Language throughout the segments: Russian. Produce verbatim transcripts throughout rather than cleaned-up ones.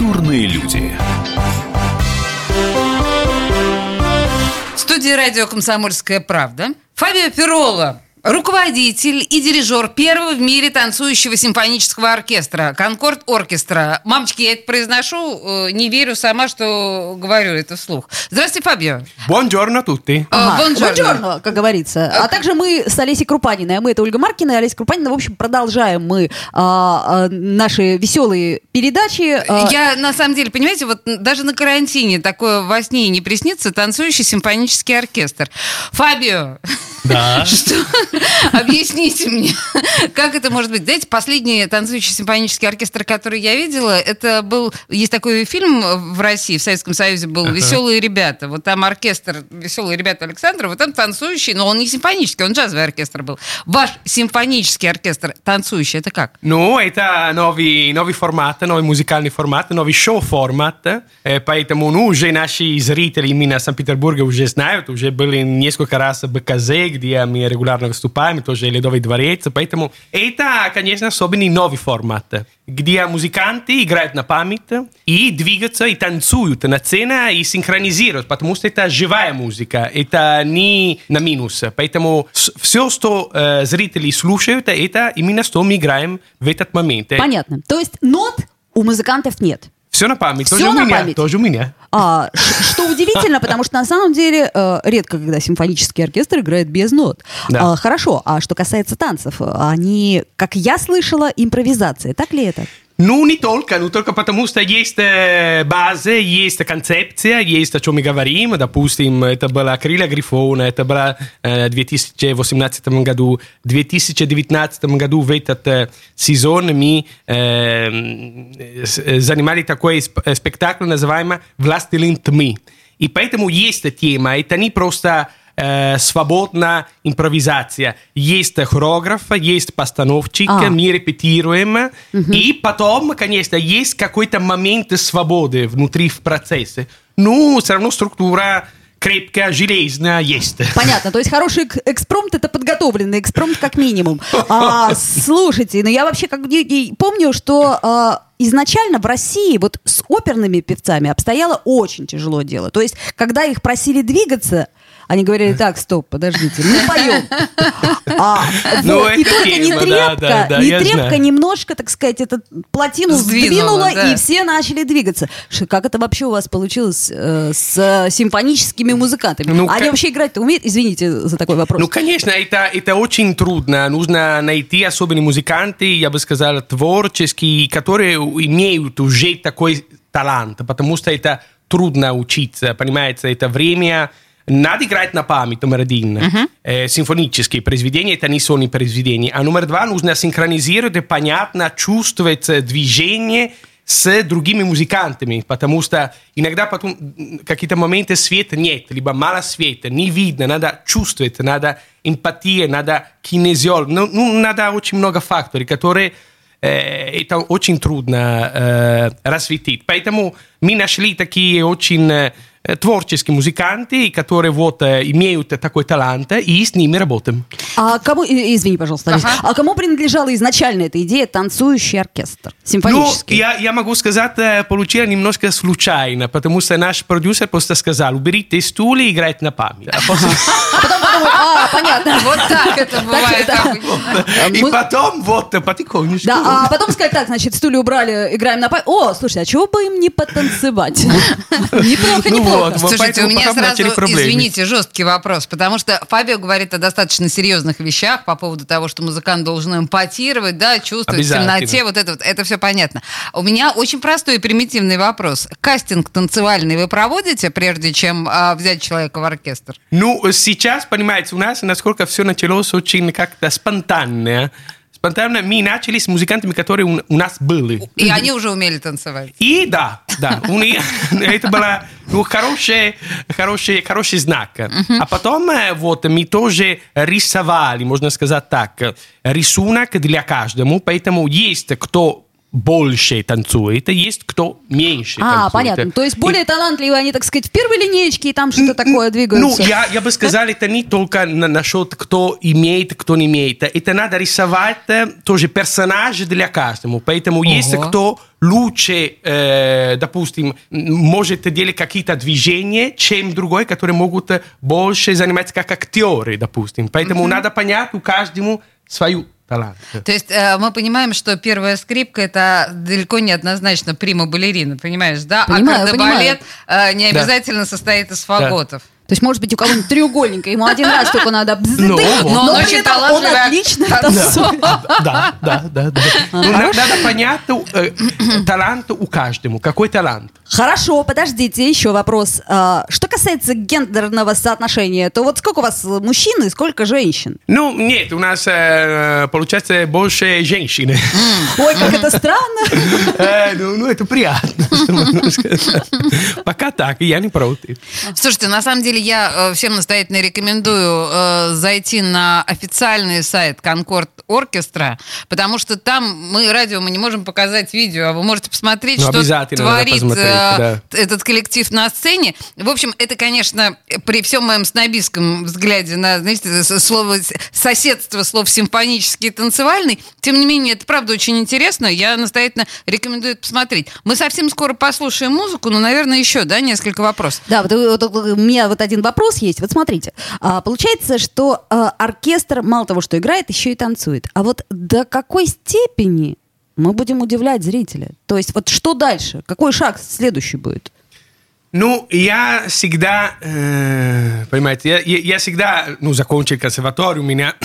Культурные люди. В студии радио «Комсомольская правда» Фабио Пиролло, руководитель и дирижер первого в мире танцующего симфонического оркестра «Конкорд Оркестра». Мамочки, я это произношу, не верю сама, что говорю это вслух. Здравствуйте, Фабио. Buongiorno a tutti. Ага. Buongiorno. Buongiorno, как говорится. А также мы с Олесей Крупаниной, а мы это Ольга Маркина и Олеся Крупанина, в общем, продолжаем мы а, а, наши веселые передачи. А... Я, на самом деле, понимаете, вот даже на карантине такое во сне не приснится, танцующий симфонический оркестр. Фабио, Да. что? Объясните мне, как это может быть? Знаете, последний танцующий симфонический оркестр, который я видела, это был, есть такой фильм в России, в Советском Союзе был, uh-huh. «Веселые ребята». Вот там оркестр «Веселые ребята» Александрова, вот там танцующий, но он не симфонический, он джазовый оркестр был. Ваш симфонический оркестр танцующий, это как? Ну, это новый, новый формат, новый музыкальный формат, новый шоу-формат. Поэтому, ну, уже наши зрители именно Санкт-Петербурга уже знают, уже были несколько раз в БКЗ, где мы регулярно выступаем, тоже Ледовый дворец. Поэтому это, конечно, особенный новый формат, где музыканты играют на память и двигаются, и танцуют на сцене, и синхронизируют, потому что это живая музыка, это не на минус. Поэтому все, что э, зрители слушают, это именно что мы играем в этот момент. Понятно. То есть нот у музыкантов нет? Все на память. Все тоже на у меня, память. тоже у меня. А, что удивительно, потому что на самом деле э, редко, когда симфонический оркестр играет без нот. Да. А, хорошо, а что касается танцев, они, как я слышала, импровизация, так ли это? Ну, не только, ну, только потому что есть база, есть концепция, есть о чем мы говорим. Допустим, это была «Крылья Грифона», это было в две тысячи восемнадцатом году. В две тысячи девятнадцатом году в этот сезон мы э, занимали такой спектакль, называемый «Властелин тьмы». И поэтому есть тема, это не просто... свободная импровизация. Есть хореограф, есть постановщик, а. мы репетируем. Угу. И потом, конечно, есть какой-то момент свободы внутри в процессе. Ну, все равно структура крепкая, железная есть. Понятно, то есть хороший экспромт — это подготовленный экспромт как минимум. А, слушайте, ну я вообще как помню, что а, изначально в России вот с оперными певцами обстояло очень тяжело дело. То есть, когда их просили двигаться, они говорили: так, стоп, подождите, мы поем. А, ну, вот, и только тема, не трепка, да, да, да, не трепка немножко, так сказать, эту плотину сдвинула, да. и все начали двигаться. Как это вообще у вас получилось э, с симфоническими музыкантами? Ну, Они к... вообще играть-то умеют? Извините за такой вопрос. Ну, конечно, это, это очень трудно. Нужно найти особенные музыканты, я бы сказал, творческие, которые имеют уже такой талант, потому что это трудно учиться, понимаете, это время... Надо играть на память, номер один. Uh-huh. Э, симфонические произведения, это не сольные произведения. А номер два, нужно синхронизировать и понятно чувствовать движение с другими музыкантами, потому что иногда потом какие-то моменты света нет, либо мало света, не видно, надо чувствовать, надо эмпатия, надо кинезиолог, ну, ну, надо очень много факторов, которые э, это очень трудно э, рассветить. Поэтому мы нашли такие очень... творческие музыканты, которые вот имеют такой талант, и с ними работаем. А кому, извини, пожалуйста, ага. а кому принадлежала изначально эта идея танцующий оркестр, симфонический? Ну, я, я могу сказать, получила немножко случайно, потому что наш продюсер просто сказал: уберите стул и играйте на память. А потом подумал: а, понятно. Вот так это бывает. И потом вот потихонечку. Да, а потом сказать: так, значит, стулья убрали, играем на память. О, слушайте, а чего бы им не потанцевать? Неплохо, неплохо. Вот, слушайте, у меня сразу, извините, жесткий вопрос, потому что Фабио говорит о достаточно серьезных вещах по поводу того, что музыкант должен эмпатировать, да, чувствовать в темноте, вот это вот, это все понятно. У меня очень простой и примитивный вопрос. Кастинг танцевальный вы проводите, прежде чем а, взять человека в оркестр? Ну, сейчас, понимаете, у нас, насколько все началось очень как-то спонтанно. Спонтанно мы начали с музыкантами, которые у, у нас были. И они уже умели танцевать. И да, да. Это был ну, хороший, хороший, хороший знак. Uh-huh. А потом вот мы тоже рисовали, можно сказать так, рисунок для каждого. Поэтому есть кто больше танцует, есть кто меньше а, танцует. А, понятно. То есть более и... талантливые, они, так сказать, в первой линеечке, и там что-то такое двигаются. Ну, я, я бы сказал, это не только на, насчет кто имеет, кто не имеет. Это надо рисовать тоже персонаж для каждого. Поэтому Ого. Есть кто лучше, э, допустим, может делать какие-то движения, чем другой, которые могут больше заниматься как актеры, допустим. Поэтому mm-hmm. надо понять у каждому свою талант. То есть э, мы понимаем, что первая скрипка – это далеко не однозначно прима-балерина, понимаешь, да? Понимаю, а кардебалет э, не обязательно да. состоит из фаготов. Да. То есть, может быть, у кого-нибудь треугольника, ему один раз только надо бзды, но, но, но при этом он отлично танцует. Да, да, да. да. Ну, надо понять э, талант у каждого. Какой талант? Хорошо, подождите, еще вопрос. Что касается гендерного соотношения, то вот сколько у вас мужчин и сколько женщин? Ну, нет, у нас э, получается больше женщин. Ой, как это странно. э, ну, ну, это приятно. Пока так, я не против. Слушайте, на самом деле я всем настоятельно рекомендую э, зайти на официальный сайт Concord Orchestra, потому что там мы, радио, мы не можем показать видео, а вы можете посмотреть, ну, что творит э, да. этот коллектив на сцене. В общем, это, конечно, при всем моем снобистском взгляде на, знаете, слово соседство слов симфонический и танцевальный, тем не менее, это правда очень интересно, я настоятельно рекомендую это посмотреть. Мы совсем скоро послушаем музыку, но, наверное, еще, да, несколько вопросов. Да, вот, вот, вот у меня вот один вопрос есть. Вот смотрите, а, получается, что а, оркестр мало того, что играет, еще и танцует. А вот до какой степени мы будем удивлять зрителя? То есть вот что дальше? Какой шаг следующий будет? Ну, я всегда, э, понимаете, я, я, я всегда, ну, закончил консерваторию, у меня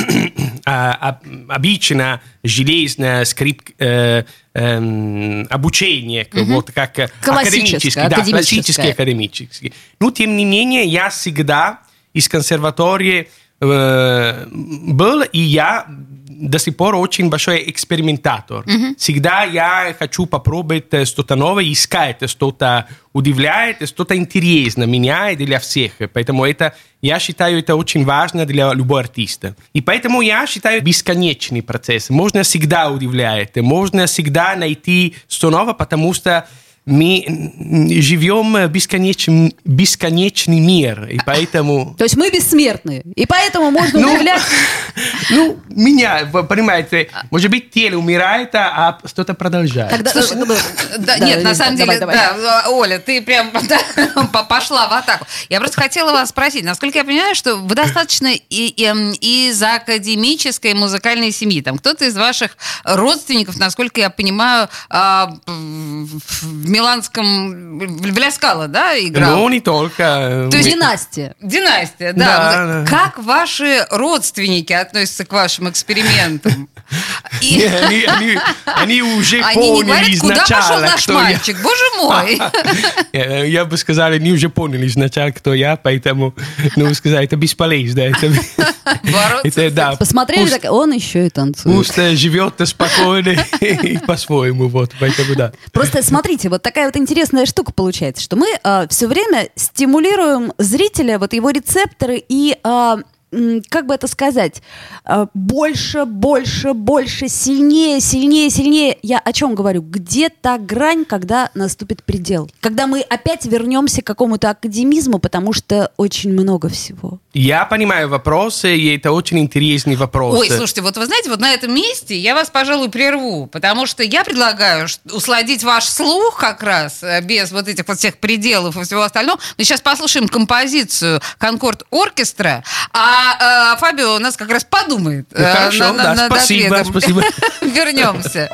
обычно железное скрип, э, э, обучение, mm-hmm. вот как академический, да, классический академический. Но, тем не менее, я всегда из консерватории э, был, и я до сих пор очень большой экспериментатор. Mm-hmm. Всегда я хочу попробовать что-то новое, искать что-то удивляет, что-то интересное меня и для всех. Поэтому это, я считаю, это очень важно для любого артиста. И поэтому я считаю бесконечный процесс. Можно всегда удивлять, можно всегда найти что новое, потому что мы живем в бесконечный, бесконечный мир, и поэтому... То есть мы бессмертные, и поэтому можно ну, удивлять... Ну, меня, понимаете, может быть, тело умирает, а что-то продолжает. Тогда, Слушай, ну, да, да, нет, да, на самом давай, деле, давай. Да, Оля, ты прям да, пошла в атаку. Я просто хотела вас спросить, насколько я понимаю, что вы достаточно и, и, из академической музыкальной семьи. Там кто-то из ваших родственников, насколько я понимаю, в Миланском, в Ля Скала, да, играл? Ну, не только. То есть династия. Династия, да. да, вот, да. Как ваши родственники относятся к вашим экспериментам? И... Не, они, они, они уже они поняли не говорят, изначально, куда пошел наш мальчик, я... боже мой. я, я бы сказал, они уже поняли изначально, кто я, поэтому, ну, сказать, это бесполезно. Это, это, да, посмотрели, пусть, так он еще и танцует. Пусть живет спокойно и по-своему, вот, поэтому да. Просто смотрите, вот такая вот интересная штука получается, что мы э, все время стимулируем зрителя, вот его рецепторы и... Э, как бы это сказать, больше, больше, больше, сильнее, сильнее, сильнее. Я о чем говорю? Где та грань, когда наступит предел? Когда мы опять вернемся к какому-то академизму, потому что очень много всего. Я понимаю вопросы, и это очень интересный вопрос. Ой, слушайте, вот вы знаете, вот на этом месте я вас, пожалуй, прерву, потому что я предлагаю усладить ваш слух как раз, без вот этих вот всех пределов и всего остального. Мы сейчас послушаем композицию Concord Orchestra, а А, а Фабио у нас как раз подумает. Ну, хорошо, на, да, на, спасибо, над спасибо. Вернемся.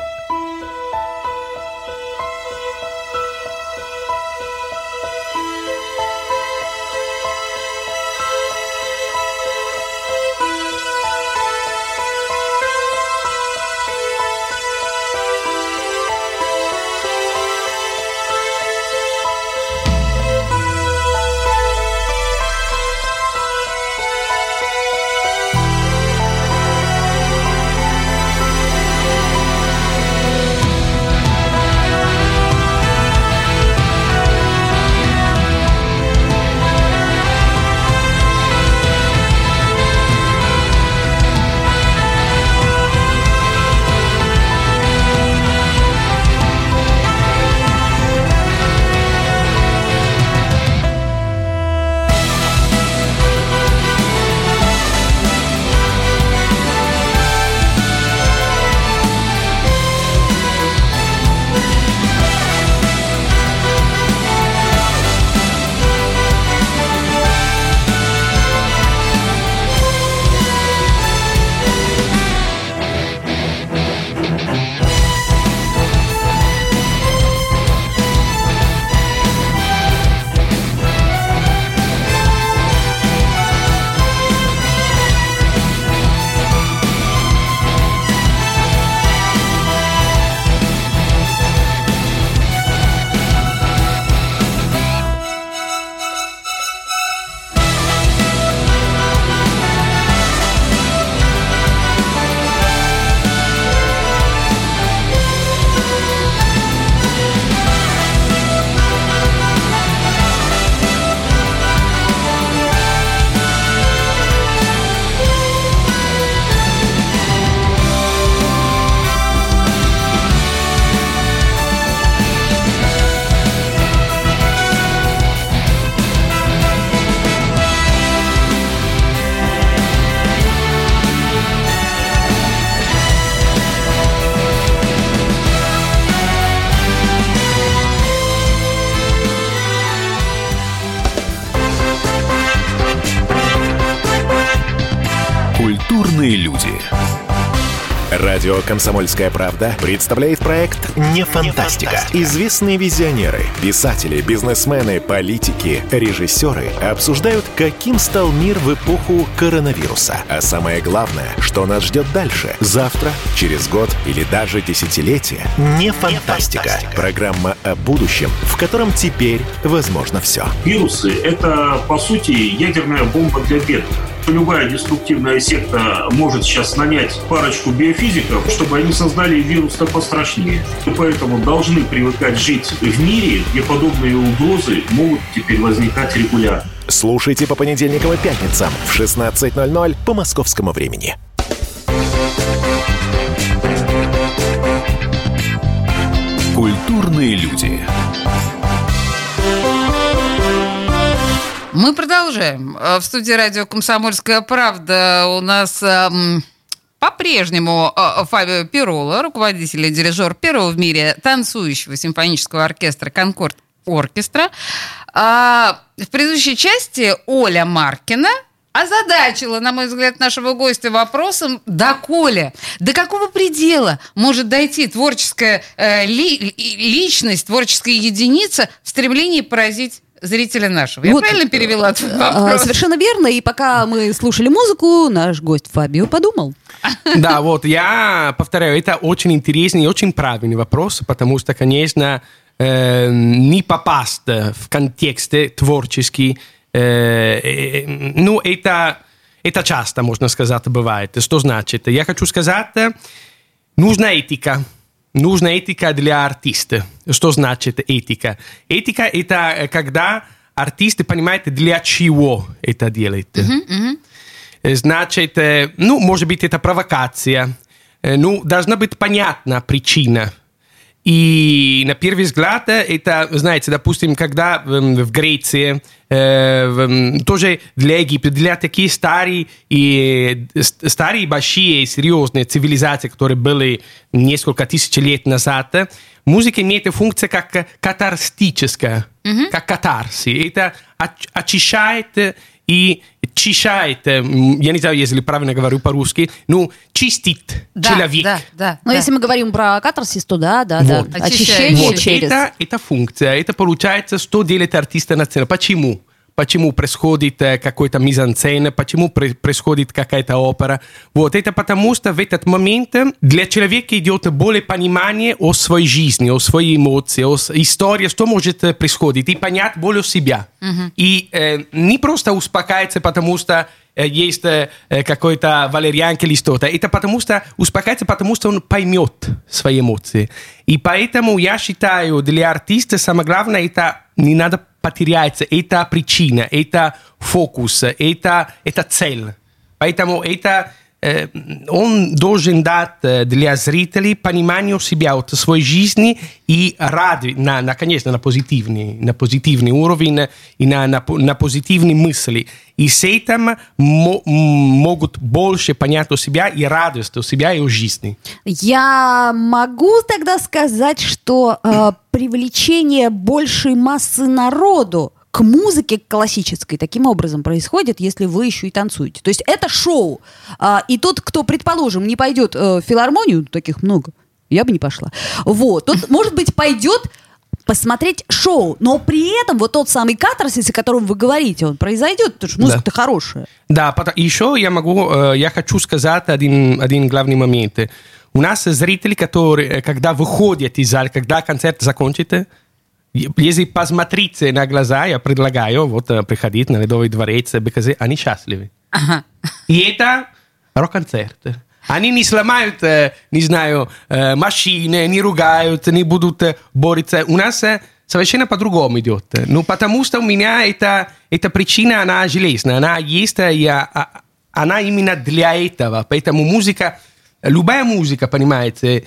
Культурные люди. Радио «Комсомольская правда» представляет проект «Не фантастика». Известные визионеры, писатели, бизнесмены, политики, режиссеры обсуждают, каким стал мир в эпоху коронавируса. А самое главное, что нас ждет дальше, завтра, через год или даже десятилетие. «Не фантастика». Программа о будущем, в котором теперь возможно все. Вирусы — это, по сути, ядерная бомба для бедных. Любая деструктивная секта может сейчас нанять парочку биофизиков, чтобы они создали вирус-то пострашнее. И поэтому должны привыкать жить в мире, где подобные угрозы могут теперь возникать регулярно. Слушайте по понедельникам и пятницам в шестнадцать ноль ноль по московскому времени. Культурные люди. Мы продолжаем. В студии радио «Комсомольская правда» у нас эм, по-прежнему э, Фабио Пиролло, руководитель и дирижер первого в мире танцующего симфонического оркестра «Конкорд Оркестра». А в предыдущей части Оля Маркина озадачила, на мой взгляд, нашего гостя вопросом: доколе, до какого предела может дойти творческая э, ли, личность, творческая единица в стремлении поразить зрителя нашего. Я вот, правильно перевела твой вопрос? Совершенно верно. И пока мы слушали музыку, наш гость Фабио подумал. Да, вот я повторяю, это очень интересный и очень правильный вопрос, потому что, конечно, э, не попасть в контекст творческий, э, э, ну, это, это часто, можно сказать, бывает. Что значит? Я хочу сказать, нужна этика. Нужна этика для артиста. Что значит этика? Этика – это когда артист понимает, для чего это делает. Uh-huh, uh-huh. Значит, ну, может быть, это провокация. Ну, должна быть понятна причина. И на первый взгляд, это, знаете, допустим, когда в Греции, э, тоже для Египта, для таких старые и старые, большие, серьезные цивилизации, которые были несколько тысяч лет назад, музыка имеет функцию как катарстическая, mm-hmm. как катарси. Это очищает и чищает, я не знаю, если правильно говорю по-русски, ну, чистит да, человек. Да, да, Но да. если мы говорим про катарсис, то да, да, вот. да. Очищение вот. через... Это, это функция, это получается, что делает артист на сцене. Почему? Почему происходит какой-то мизансцена, почему происходит какая-то опера. Вот это потому, что в этот момент для человека идет более понимание о своей жизни, о своей эмоции, о истории, что может происходить, и понять более себя. Uh-huh. И э, не просто успокаиваться, потому что э, есть э, какой-то валерьянка или что-то. Это потому что успокаивается, потому что он поймет свои эмоции. И поэтому я считаю, для артиста самое главное, это не надо потеряется, это причина, это фокус, это, это цель. Поэтому это, э, он должен дать для зрителей понимание себя от своей жизни и ради, на, на, конечно, на позитивный, на позитивный уровень и на, на, на позитивные мысли. И с этим мо, могут больше понять о себя и радость о себя и о жизни. Я могу тогда сказать, что э, привлечение большей массы народу к музыке классической таким образом происходит, если вы еще и танцуете. То есть это шоу. Э, и тот, кто, предположим, не пойдет э, в филармонию, таких много, я бы не пошла. Вот. Тот, может быть, пойдет посмотреть шоу, но при этом вот тот самый катарсис, о котором вы говорите, он произойдет, потому что музыка-то да. хорошая. Да, еще я могу, я хочу сказать один, один главный момент. У нас зрители, которые, когда выходят из зала, когда концерт закончится, если посмотреть на глаза, я предлагаю вот приходить на Ледовый дворец, потому что они счастливы. Ага. И это рок-концерт. Они не сломают, не знаю, машины, не ругают, не будут бороться. У нас совершенно по-другому идет. Ну, потому что у меня эта, эта причина, она железная, она есть, и она именно для этого. Поэтому музыка, любая музыка, понимаете,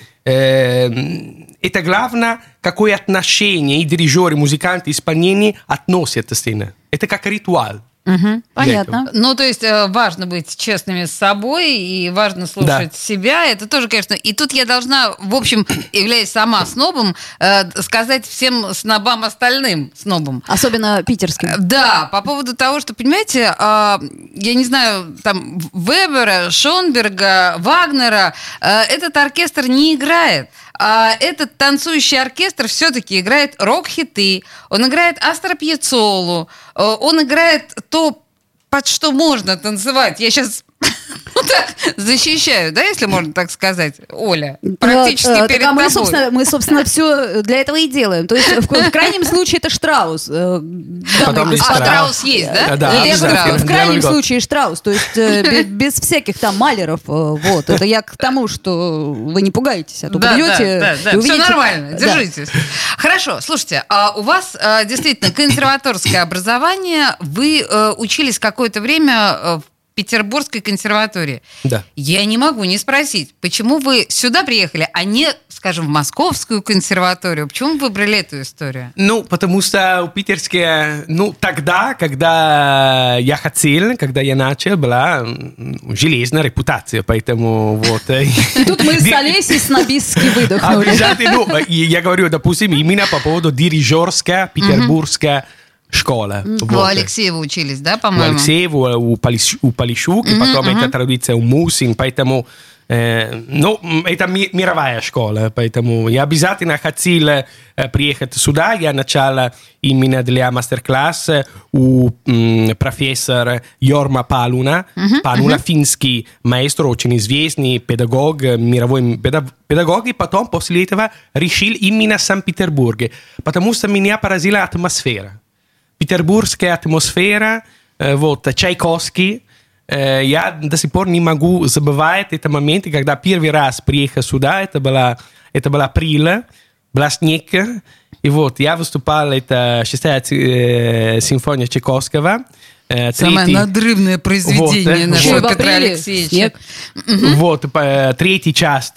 это главное, какое отношение и дирижеры, музыканты, исполнения относят к сцене. Это как ритуал. Угу, понятно. Ну, то есть важно быть честными с собой и важно слушать да. себя. Это тоже, конечно... И тут я должна, в общем, являясь сама снобом, сказать всем снобам остальным снобам. Особенно питерским. Да, по поводу того, что, понимаете, я не знаю, там, Вебера, Шонберга, Вагнера, этот оркестр не играет. А этот танцующий оркестр все-таки играет рок-хиты, он играет Астро Пьяццолу, он играет то, под что можно танцевать. Я сейчас вот так защищаю, да, если можно так сказать, Оля, практически перед а мы, тобой. Собственно, мы, собственно, все для этого и делаем. То есть, в, в крайнем случае, это Штраус. Потом а Штраус есть, да? Да, Или Штраус. В крайнем случае Штраус. То есть, без, без всяких там Малеров. Вот. Это я к тому, что вы не пугаетесь, а то да, придете да, да, да. Все нормально, держитесь. Да. Хорошо, слушайте, а у вас действительно консерваторское образование. Вы учились какое-то время в Петербургской консерватории. Да. Я не могу не спросить, почему вы сюда приехали, а не, скажем, в Московскую консерваторию? Почему вы выбрали эту историю? Ну, потому что у питерские, ну, тогда, когда я хотел, когда я начал, была железная репутация, поэтому вот. И тут мы с Олесей снобистски выдохнули. Ну, я говорю, допустим, именно по поводу дирижерская петербургская школа. У Вот. Алексеева учились, да, по-моему? У Алексеева, у, Полищ, у Полищук, mm-hmm, и потом mm-hmm. эта традиция у Мусин, поэтому э, ну, это ми, мировая школа, поэтому я обязательно хотел э, приехать сюда, я начал именно для мастер-класса у м, профессора Jorma Paluna, mm-hmm, Paluna mm-hmm. финский маэстро, очень известный педагог, мировой педагог, и потом после этого решил именно Санкт-Петербург, потому что меня поразила атмосфера. Петербургская атмосфера, э, вот, Чайковский. Э, я до сих пор не могу забывать этот момент, когда первый раз приехал сюда, это была, это была апрель, была снег, и вот, я выступал, это шестая э, симфония Чайковского. Э, Самое третий, надрывное произведение вот, нашего вот, Петра Алексеевича. Вот, третий часть.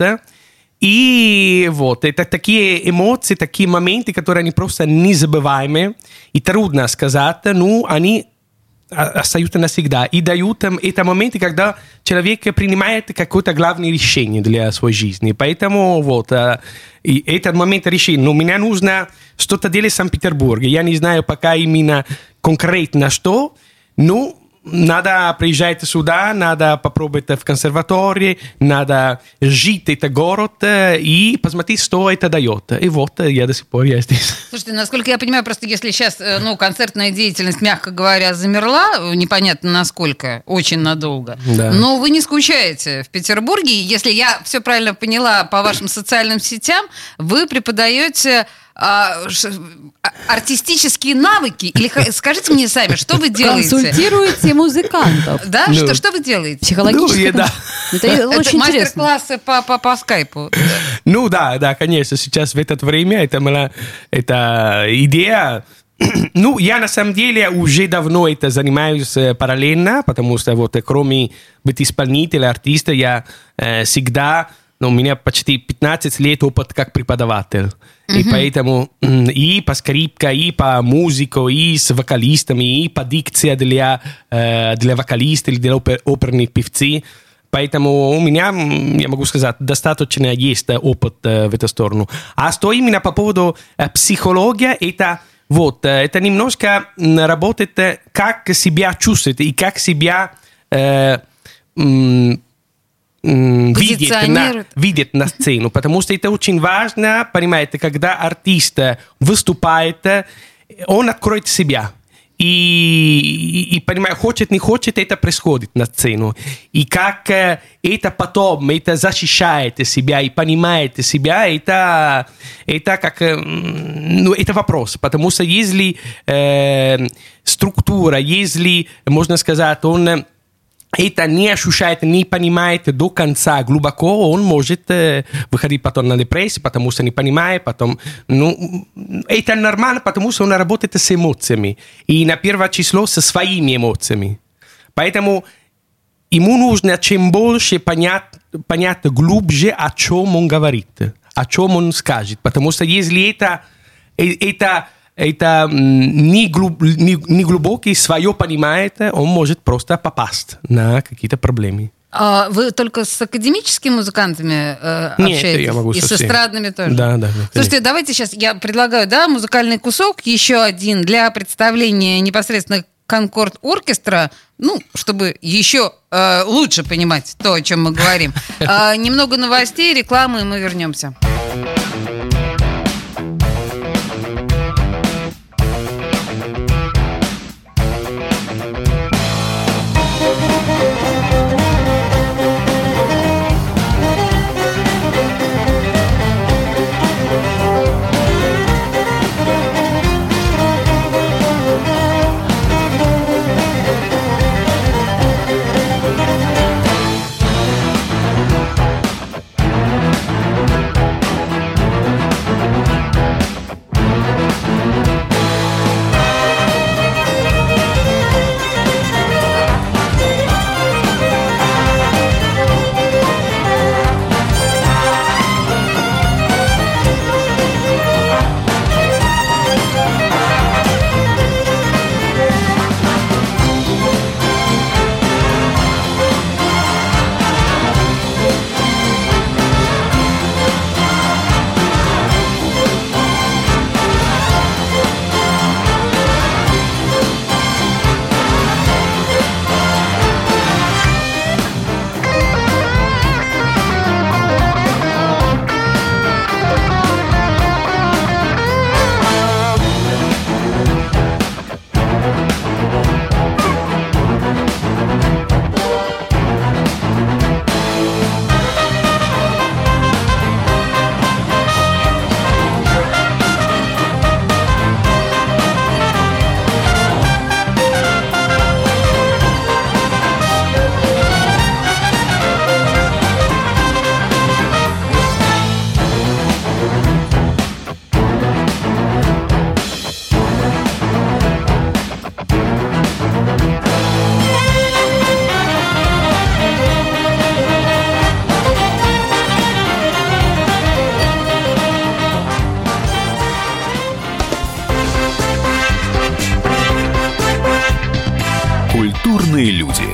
И вот, это такие эмоции, такие моменты, которые они просто незабываемые. И трудно сказать, но они остаются навсегда. И дают им это моменты, когда человек принимает какое-то главное решение для своей жизни. Поэтому вот, и этот момент решения. Но мне нужно что-то делать в Санкт-Петербурге. Я не знаю пока именно конкретно что, но надо приезжать сюда, надо попробовать в консерватории, надо жить этот город и посмотреть, что это дает. И вот я до сих пор я здесь. Слушайте, насколько я понимаю, просто если сейчас, ну, концертная деятельность, мягко говоря, замерла, непонятно насколько, очень надолго, да. Но вы не скучаете в Петербурге. Если я все правильно поняла по вашим социальным сетям, вы преподаете А, ш, артистические навыки? Или скажите мне сами, что вы делаете? Консультируете музыкантов. Да? Ну, что, что вы делаете? Психологически. Ну, да. Это, это очень интересно. Мастер-классы по, по, по скайпу. Ну да, да, конечно. Сейчас в это время это была это идея. Ну, я на самом деле уже давно это занимаюсь параллельно, потому что вот кроме быть исполнителем, артиста, я э, всегда... Но у меня почти пятнадцать лет опыт как преподаватель. Mm-hmm. И поэтому и по скрипке, и по музыке, и с вокалистами, и по дикции для, э, для вокалистов, для опер, оперных певцов. Поэтому у меня, я могу сказать, достаточно есть опыт э, в эту сторону. А что именно по поводу э, психологии, это, вот, э, это немножко работает, как себя чувствовать и как себя... Э, э, Видеть на, видеть на сцену, потому что это очень важно, понимаете, когда артист выступает, он откроет себя. И, и, и понимаете, хочет, не хочет, это происходит на сцену. И как это потом, это защищает себя и понимает себя, это, это как, ну, это вопрос. Потому что если э, структура, если, можно сказать, он... это не ощущает, не понимает до конца глубоко, он может э, выходить потом на депрессию, потому что не понимает, потом... Ну, это нормально, потому что он работает с эмоциями. И на первое число со своими эмоциями. Поэтому ему нужно чем больше понять, понять глубже, о чем он говорит, о чем он скажет. Потому что если это... это это не, глуб, не, не глубокий, свое понимает, он может просто попасть на какие-то проблемы. А вы только с академическими музыкантами э, общаетесь? Нет, я могу и со с эстрадными тоже? Да, да. Слушайте, давайте сейчас я предлагаю, да, музыкальный кусок, еще один для представления непосредственно Конкорд оркестра, ну, чтобы еще э, лучше понимать то, о чем мы говорим. Э, немного новостей, рекламы, и мы вернемся. Культурные люди.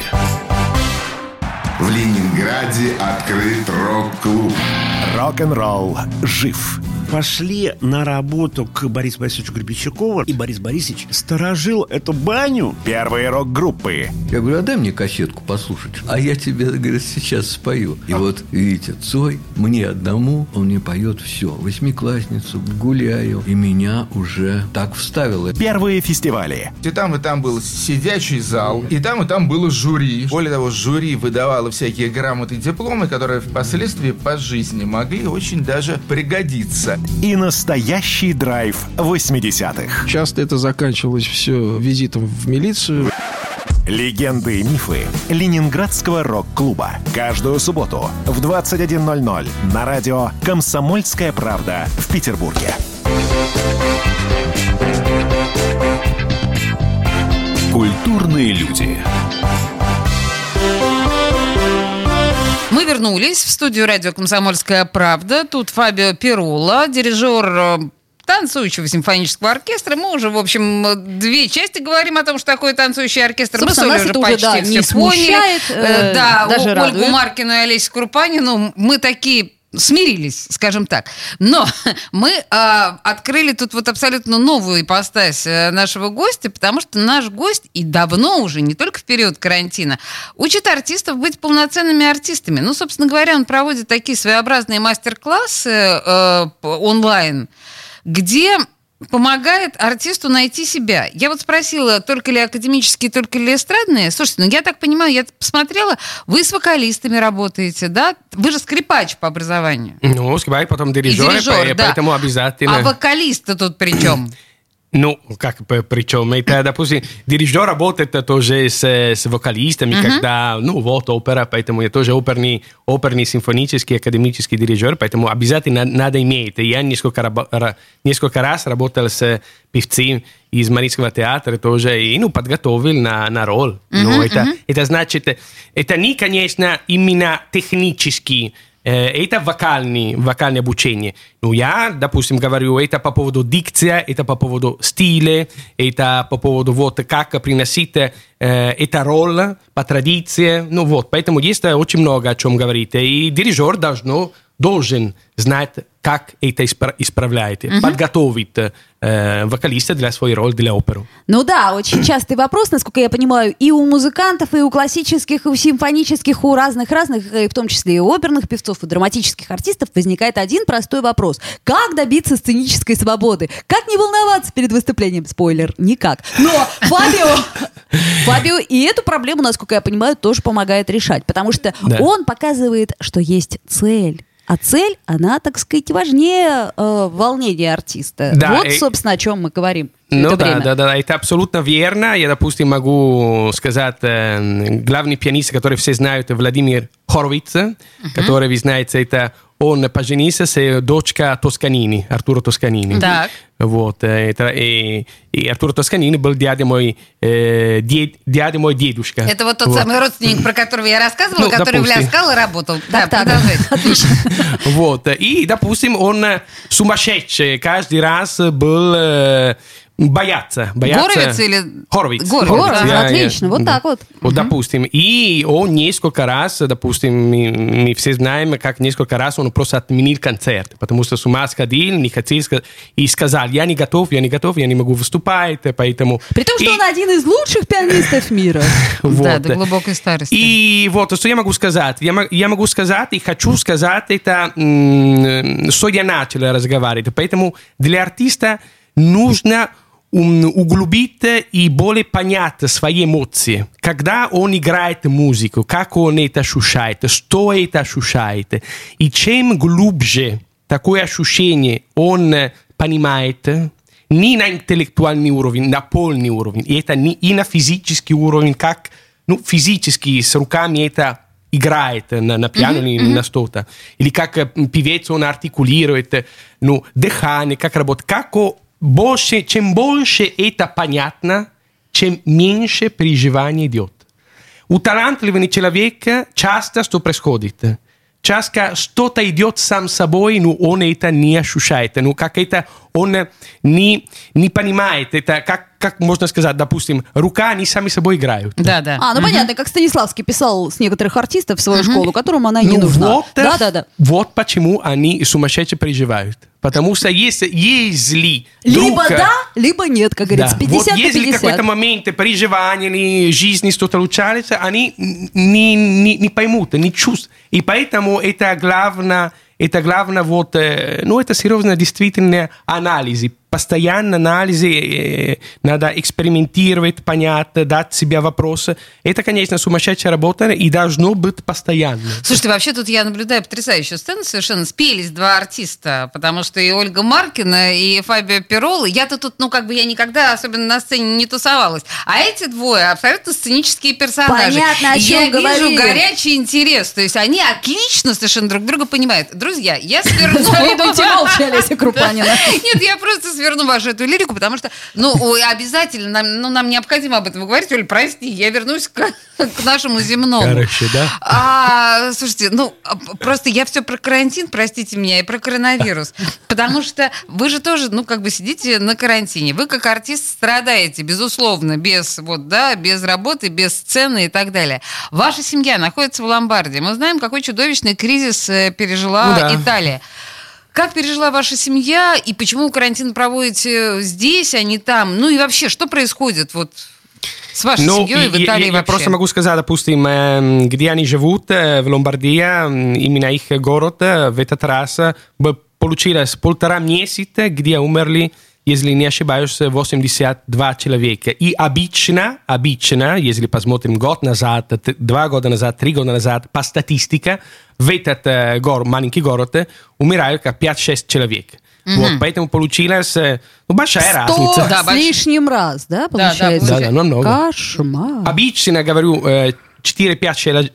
В Ленинграде открыт рок-клуб. Рок-н-ролл жив. Пошли на работу к Борису Борисовичу Гребенщикову, и Борис Борисович сторожил эту баню. Первые рок-группы. Я говорю, а дай мне кассетку послушать. А я тебе, говорит, сейчас спою. И а. вот, видите, Цой мне одному, он мне поет все. Восьмиклассницу, гуляю. И меня уже так вставило. Первые фестивали. И там, и там был сидячий зал, и там, и там было жюри. Более того, жюри выдавало всякие грамоты и дипломы, которые впоследствии по жизни могли очень даже пригодиться. И настоящий драйв восьмидесятых. Часто это заканчивалось все визитом в милицию. Легенды и мифы Ленинградского рок-клуба. Каждую субботу в двадцать один ноль ноль на радио «Комсомольская правда» в Петербурге. Культурные люди. Мы вернулись в студию радио «Комсомольская правда». Тут Фабио Пирола, дирижер танцующего симфонического оркестра. Мы уже, в общем, две части говорим о том, что такое танцующий оркестр. Собственно, мы с Олей уже почти уже, да, все не смущает, поняли. Э, да, даже Ольгу радует. Маркину и Олесю Крупанину мы такие... смирились, скажем так. Но мы а, открыли тут вот абсолютно новую ипостась нашего гостя, потому что наш гость и давно уже, не только в период карантина, учит артистов быть полноценными артистами. Ну, собственно говоря, он проводит такие своеобразные мастер-классы э, онлайн, где помогает артисту найти себя. Я вот спросила, только ли академические, только ли эстрадные. Слушайте, ну я так понимаю, я посмотрела, вы с вокалистами работаете, да? Вы же скрипач по образованию. Ну, скрипач, потом дирижер, дирижер, да. Поэтому обязательно... А вокалист-то тут при чем? Ну, как причем? Это, допустим, дирижер работает тоже с, с вокалистами, uh-huh. когда, ну, вот опера, поэтому я тоже оперный, оперный симфонический, академический дирижер, поэтому обязательно надо иметь. Я несколько, несколько раз работал с певцами из Мариинского театра тоже, и, ну, подготовил на, на роль. Uh-huh, ну, это, uh-huh. это значит, это не, конечно, именно технический это вокальные, вокальное обучение. Ну, я, допустим, говорю, это по поводу дикции, это по поводу стиля, это по поводу вот как приносить э, это роль по традиции. Ну, вот, поэтому есть очень много о чем говорить. И дирижер должен, должен знать, как это исправляет, uh-huh. подготовить э, вокалиста для своей роли, для оперы. Ну да, очень частый вопрос, насколько я понимаю, и у музыкантов, и у классических, и у симфонических, у разных-разных, и в том числе и оперных певцов, и драматических артистов возникает один простой вопрос. Как добиться сценической свободы? Как не волноваться перед выступлением? Спойлер, никак. Но Фабио, Фабио и эту проблему, насколько я понимаю, тоже помогает решать, потому что да. он показывает, что есть цель. А цель, она, так сказать, важнее э, волнения артиста. Да, вот, и... собственно, о чем мы говорим. Ну да, да, да, это абсолютно верно. Я, допустим, могу сказать, э, главный пианист, который все знают, Владимир Хоровиц, uh-huh. который, вы знаете, это он поженился с дочкой Тосканини, Артуро Тосканини. Так. Вот, это, и, и Артуро Тосканини был дядя мой, э, дед, дядя мой дедушка. Это вот тот вот. самый родственник, про которого я рассказывала, ну, который допустим. в Ля Скала работал. Так, да, так, отлично. Вот, и, допустим, он сумасшедший каждый раз был... Э, Бояться, бояться. Горовиц или... Хоровиц. Горовиц, Горовиц, да. отлично, Я, вот да. так вот. Вот, угу. допустим. И он несколько раз, допустим, мы, мы все знаем, как несколько раз он просто отменил концерт, потому что с ума сходил, не хотел, и сказал, я не готов, я не готов, я не могу выступать, поэтому... При том, что и... он один из лучших пианистов мира. Вот. Да, до глубокой старости. И вот, что я могу сказать? Я, я могу сказать и хочу сказать это, м- что я начал разговаривать. Поэтому для артиста нужно углубить и более понять свои эмоции. Когда он играет музыку, как он это ощущает, что это ощущает. И чем глубже такое ощущение он понимает, не на интеллектуальный уровень, на полный уровень, и это не и на физический уровень, как ну, физически с руками это играет на, на пиано mm-hmm, или mm-hmm. на что-то. Или как певец он артикулирует ну, дыхание, как работает. Как больше, чем больше это понятно, чем меньше переживаний идет. У талантливого человека часто что происходит. Часто что-то идет сам собой, но он это не ощущает. Ну, как это он не, не понимает. Это как, как можно сказать, допустим, рука, они сами собой играют. Да, да. А, ну угу. понятно, как Станиславский писал с некоторых артистов в свою угу. школу, которым она и ну, не нужна. Вот, да, да, да. Вот почему они сумасшедше переживают. Потому что если, если либо друг, да, либо нет, как говорится, да. пятьдесят вот на если пятьдесят. какой-то момент переживания или жизни что-то случается, они не, не, не поймут, не чувствуют. И поэтому это главное, это главное вот, ну это серьезно действительно анализ. Постоянно анализ, э, надо экспериментировать, понять, дать себе вопросы. Это, конечно, сумасшедшая работа и должно быть постоянно. Слушайте, вообще тут я наблюдаю потрясающую сцену совершенно. Спелись два артиста, потому что и Ольга Маркина, и Фабио Перолло. Я-то тут, ну, как бы я никогда особенно на сцене не тусовалась. А эти двое абсолютно сценические персонажи. Понятно, о чем я говорили. вижу горячий интерес. То есть они отлично совершенно друг друга понимают. Друзья, я сверну... Завидуйте молча, Олеся Крупанина. Нет, я просто сверну вашу эту лирику, потому что, ну, обязательно, нам, ну, нам необходимо об этом говорить. Оль, прости, я вернусь к, к нашему земному. Короче, да? А, слушайте, ну, просто я все про карантин, простите меня, и про коронавирус. Потому что вы же тоже, ну, как бы сидите на карантине. Вы, как артист, страдаете, безусловно, без, вот, да, без работы, без сцены и так далее. Ваша семья находится в Ломбардии. Мы знаем, какой чудовищный кризис пережила ну, да. Италия. Как пережила ваша семья и почему карантин проводите здесь, а не там? Ну и вообще, что происходит вот с вашей ну, семьей в Италии я, вообще? Я просто могу сказать, допустим, где они живут, в Ломбардии, именно их город, в этот раз получилось полтора месяца, где умерли, если не ошибаюсь, восемьдесят два человека. И обычно, обычно, если посмотрим год назад, два года назад, три года назад, по статистике, в этот э, город, маленький город, умирают как пять-шесть человек. Mm-hmm. Вот, поэтому получилось ну, большая разница. Да, с лишним раз, да, получается? Да, да, да, намного. Кошмар. Обычно, говорю, четыре-пять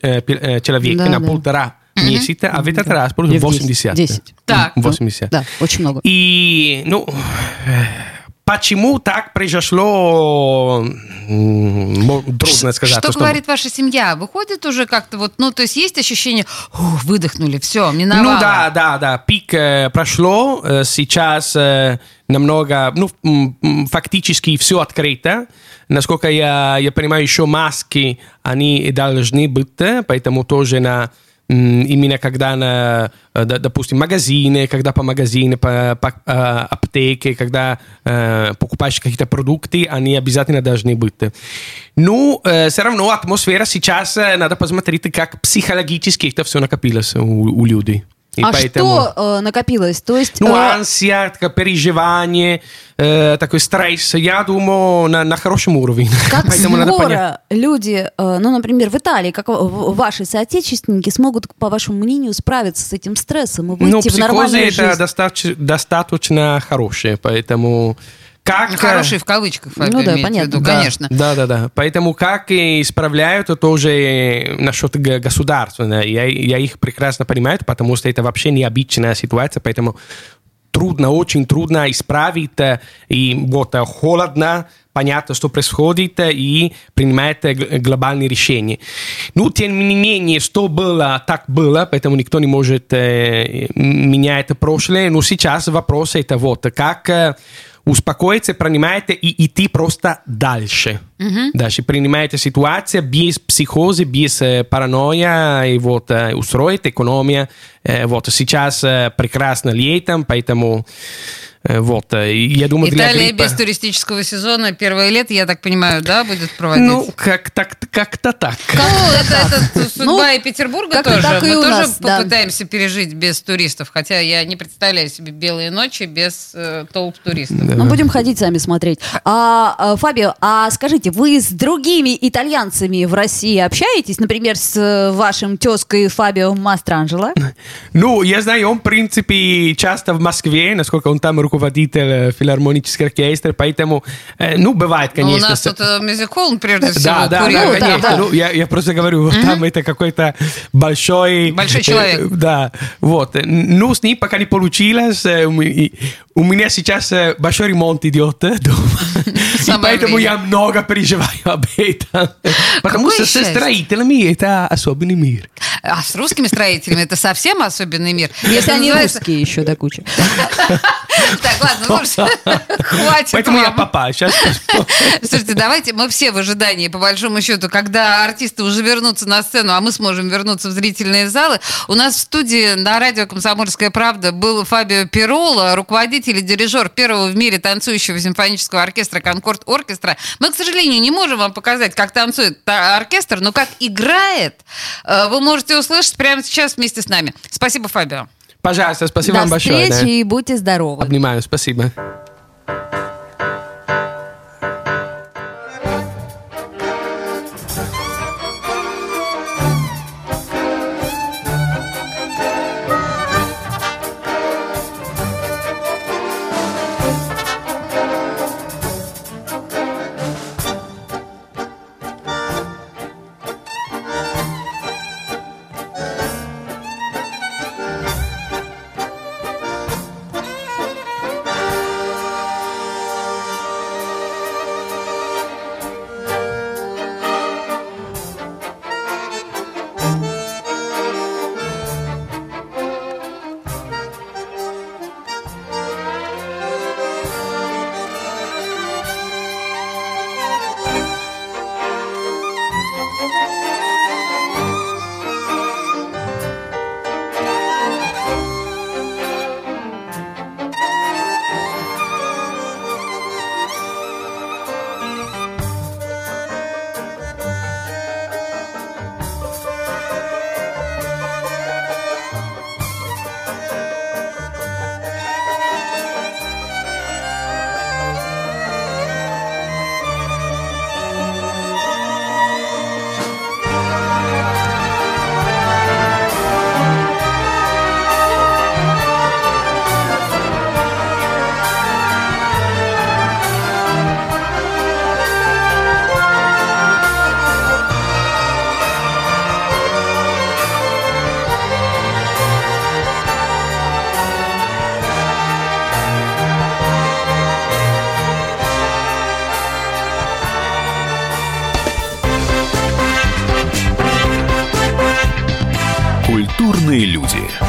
человек да, на да. полтора месяца, а в этот раз получилось восемьдесят. десять. Так. восемьдесят. Да, очень много. И, ну, по почему так произошло, трудно сказать. Что говорит ваша семья? Выходит уже как-то вот, ну, то есть есть ощущение, выдохнули, все, миновало? Ну да, да, да, пик э, прошло, э, сейчас э, намного, ну, м, фактически все открыто. Насколько я, я понимаю, еще маски, они должны быть, поэтому тоже на... Именно когда, на, допустим, магазины, когда по магазинам, по, по э, аптеке, когда э, покупаешь какие-то продукты, они обязательно должны быть. Ну, э, все равно атмосфера сейчас, надо посмотреть, как психологически это все накопилось у, у людей. И а поэтому... что э, накопилось? То есть, ну, э... ансия, переживание, э, такой стресс, я думаю, на, на хорошем уровне. Как скоро люди, э, ну, например, в Италии, как ваши соотечественники, смогут, по вашему мнению, справиться с этим стрессом и выйти ну, в нормальную жизнь? Ну, психозы это достаточно, достаточно хорошие, поэтому... Как... Хорошие в кавычках, Фабио, ну, да, имеет понятно. в виду, да, конечно. Да, да, да. Поэтому как исправляют, это тоже насчет государства. Я, я их прекрасно понимаю, потому что это вообще необычная ситуация, поэтому трудно, очень трудно исправить. И вот холодно, понятно, что происходит, и принимает глобальные решения. Ну, тем не менее, что было, так было, поэтому никто не может э, менять прошлое. Но сейчас вопрос это вот, как... успокоиться, принимаете и идти просто дальше. Mm-hmm. Дальше принимаете ситуацию без психоза, без э, паранойя, и вот э, устроить экономия. Э, вот сейчас э, прекрасно летом, поэтому э, вот, э, я думаю, Италия гриппа... без туристического сезона первое лето, я так понимаю, да, будет проводить? Ну, как, так, как-то так. Ну, это, это судьба ну, и Петербурга как тоже. так и Мы у тоже нас, попытаемся да. пережить без туристов, хотя я не представляю себе белые ночи без э, толп туристов. Да. Ну, будем ходить сами смотреть. А, Фабио, а скажите, вы с другими итальянцами в России общаетесь? Например, с вашим тезкой Фабио Мастранджело? Ну, я знаю, он, в принципе, часто в Москве, насколько он там руководитель филармонической оркестра, поэтому, э, ну, бывает, конечно. Ну, у нас тут мюзик-холл, прежде всего, да, да, курил. да, конечно. Да, да. Ну, я, я просто говорю, mm-hmm. там это какой-то большой... Большой человек. Э, да, вот. Ну, с ним пока не получилось. У меня сейчас большой ремонт идет дома. И поэтому я много переживаю об этом. Потому что со строителями это особенный мир. А с русскими строителями это совсем особенный мир. Если они русские еще до кучи. Так, ладно, слушайте, хватит Поэтому я вам. папа. Сейчас... Слушайте, давайте мы все в ожидании, по большому счету, когда артисты уже вернутся на сцену, а мы сможем вернуться в зрительные залы. У нас в студии на радио «Комсомольская правда» был Фабио Пиролло, руководитель и дирижер первого в мире танцующего симфонического оркестра «Конкорд Оркестра». Мы, к сожалению, не можем вам показать, как танцует оркестр, но как играет, вы можете услышать прямо сейчас вместе с нами. Спасибо, Фабио. Пожалуйста, спасибо До вам большое. встречи Да. и будьте здоровы. Обнимаю, спасибо. «Взрослые люди».